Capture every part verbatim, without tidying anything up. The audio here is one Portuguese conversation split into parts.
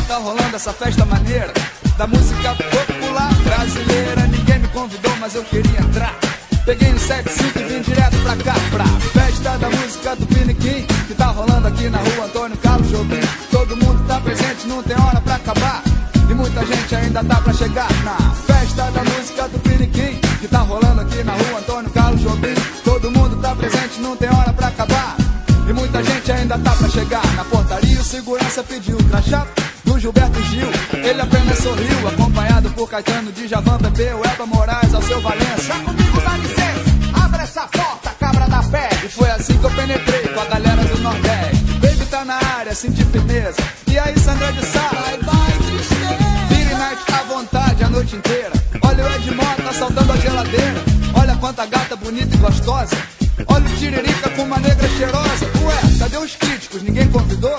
tá rolando essa festa maneira da música popular brasileira. Ninguém me convidou, mas eu queria entrar. Peguei um sete cinco e vim direto pra cá, pra festa da música do Piniquim, que tá rolando aqui na rua Antônio Carlos Jobim. Todo mundo tá presente, não tem hora pra acabar, e muita gente ainda tá pra chegar. Na festa da música do Piniquim, que tá rolando aqui na rua Antônio Carlos Jobim. Todo mundo tá presente, não tem hora pra acabar, e muita gente ainda tá pra chegar. Na portaria o segurança pediu o crachá do Gilberto Gil, ele apenas sorriu, acompanhado por Caetano, Djavan, Pepeu, Elba Moraes, Alceu Valença. Vem comigo, dá licença, abre essa porta, cabra da pé. E foi assim que eu penetrei com a galera do Nordeste. Baby tá na área, senti firmeza. E aí, Sandra de Sá, vai, vai, tristeza. Vire night à vontade a noite inteira. Olha o Ed Mota assaltando a geladeira. Olha quanta gata bonita e gostosa. Olha o Tiririca com uma negra cheirosa. Ué, cadê os críticos? Ninguém convidou?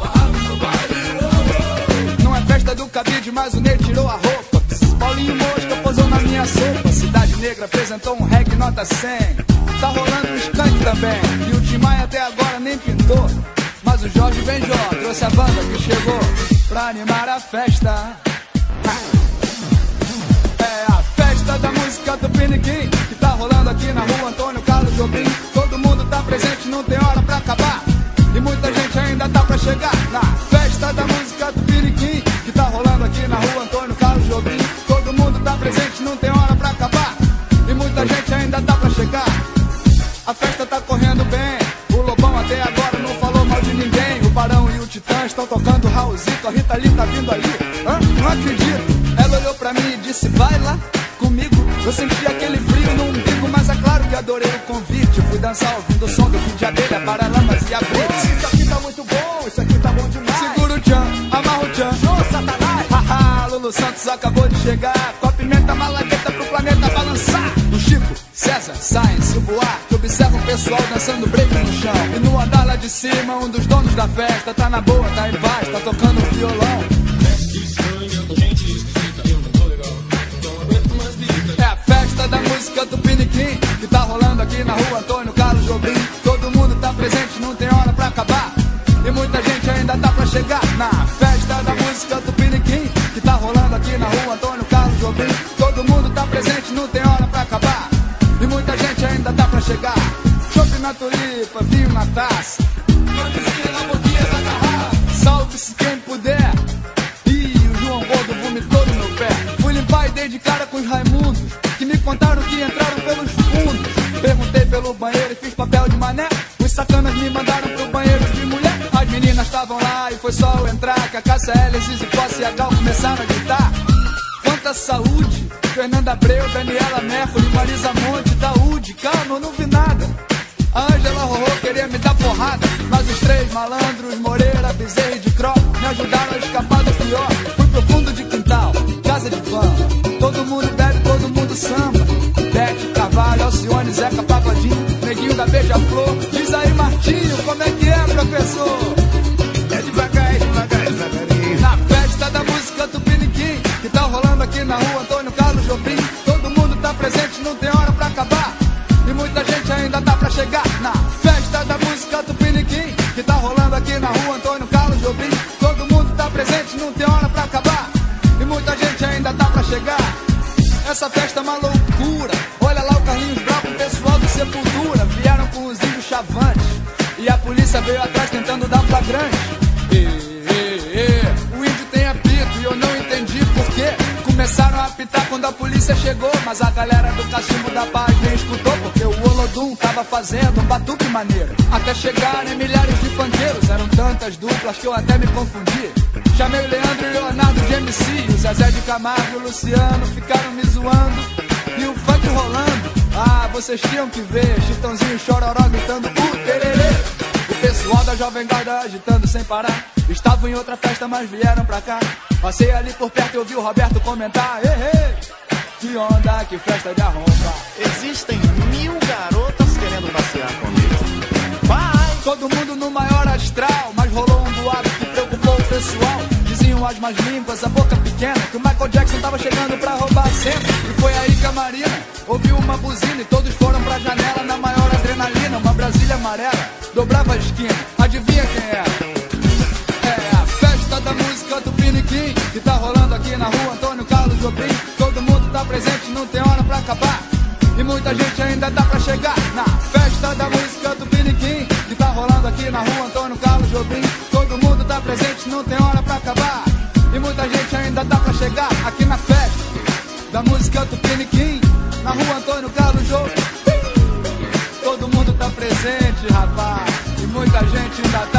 Não é festa do cabide, mas o Ney tirou a roupa. Paulinho Mosca posou na minha sopa. Cidade Negra apresentou um reggae nota cem. Tá rolando um skunk também, e o Tim Maia até agora nem pintou. Mas o Jorge Benjó trouxe a banda que chegou pra animar a festa. É a festa da música do Piniquim, que tá rolando aqui na rua Antônio Carlos Jobim. Todo mundo tá presente, não tem hora pra acabar, e muita gente ainda tá pra chegar. Na festa da música do Piniquim, que tá rolando aqui na rua Antônio Carlos Jobim. Todo mundo tá presente, não tem hora pra acabar, e muita gente ainda tá pra chegar. A festa tá correndo bem, o Lobão até agora não falou mal de ninguém. O Barão e o Titã estão tocando Raulzito, a Rita Lee tá vindo ali. Hã? Não acredito. Ela olhou pra mim e disse, vai lá comigo. Eu senti aquele frio no umbigo, mas é claro que adorei o convite. Eu fui dançar ouvindo o som do Kid de Abelha, Paralamas e Abrites. Oh, isso aqui tá muito bom, isso aqui tá bom demais. Segura o tchan, amarra o tchan. Show, Satanás. Haha, Lulu Santos acabou de chegar, com a pimenta malagueta pro planeta balançar. O Chico, César, Sainz e o Buarque observa o pessoal dançando break no chão. E no andar lá de cima, um dos donos da festa tá na boa, tá em paz, tá tocando violão. É a festa da música do Piniquim, que tá rolando aqui na rua Antônio Carlos Jobim. Todo mundo tá presente, não tem hora pra acabar, e muita gente ainda tá pra chegar. Na festa da música do Piniquim, que tá rolando aqui na rua Antônio Carlos Jobim. Todo mundo tá presente, não tem hora pra acabar, e muita gente ainda tá pra chegar. Chopp na tulipa, vinho na taça, camisinha na boquinha da garrafa. Salve-se quem puder. Ih, o João Gordo vomitou no meu pé. Fui limpar e dei de cara com os Raimundos, que me contaram que entraram pelos fundos. Perguntei pelo banheiro e fiz papel de mané. Os sacanas me mandaram pro banheiro de mulher. As meninas estavam lá e foi só eu entrar, que a Cássia L, Zizi Posse e a Gal começaram a gritar. Quanta saúde! Fernanda Abreu, Daniela Mercury, Marisa Monte, Daúde. Calma, eu não vi nada. A Ângela Rorô queria me dar porrada, mas os três malandros, Moreira, Bezerra e de Cro, me ajudaram a escapar do pior. Fui pro fundo de quintal, casa de fã. Todo mundo bebe, todo mundo samba. Bete, Carvalho, Alcione, Zeca, Pagodinho, Neguinho da Beija-Flor. Diz aí, Martinho, como é que é, professor? É devagar, é devagar, é devagarinho. Na festa da música do Piniquim, que tá rolando aqui na rua Antônio Carlos Jobim. Todo mundo tá presente, não tem hora pra acabar, e muita gente ainda tá pra chegar. Na festa da música do Piniquim, que tá rolando aqui na rua Antônio Carlos Jobim. Todo mundo tá presente, não tem hora pra acabar, e muita gente ainda tá pra chegar. Essa festa é uma loucura. Olha lá o Carlinhos Brau, o pessoal do Sepultura. Vieram com os índios chavantes, e a polícia veio atrás tentando dar flagrante. E, e, e, o índio tem apito e eu não entendi por quê. Começaram a apitar quando a polícia chegou, mas a galera do cachimbo da paz nem escutou, porque o Olodum tava fazendo um batuque maneiro. Até chegarem milhares de funkeiros, eram tantas duplas que eu até me confundi. Chamei o Leandro e o Leonardo de M C, o Zezé de Camargo e o Luciano ficaram me zoando, e o funk rolando. Ah, vocês tinham que ver, Chitãozinho e Chororó gritando uh, tererê. O pessoal da Jovem Guarda agitando sem parar. Estavam em outra festa, mas vieram pra cá. Passei ali por perto e ouvi o Roberto comentar. Ei, ei, que onda, que festa de arromba. Existem mil garotas querendo passear comigo. Vai! Todo mundo no maior astral, mas rolou um boato que preocupou o pessoal. Diziam as mais línguas, a boca pequena, que o Michael Jackson tava chegando pra roubar a cena. E foi aí que a Marina ouviu uma buzina e todos foram pra janela na maior adrenalina. Uma Brasília amarela dobrava a esquina. Adivinha quem era? É a festa da música do Piniquim. que tá rolando aqui na rua Antônio Carlos Jobim. Todo mundo tá presente, não tem hora pra acabar. E muita gente ainda dá pra chegar na festa da música do Piniquim, que tá rolando aqui na rua Antônio Carlos Jobim. Todo mundo tá presente, não tem hora pra acabar. E muita gente ainda dá pra chegar aqui na festa da música do Piniquim, na rua Antônio Carlos Jobim. Todo mundo tá presente, rapaz. E muita gente ainda tá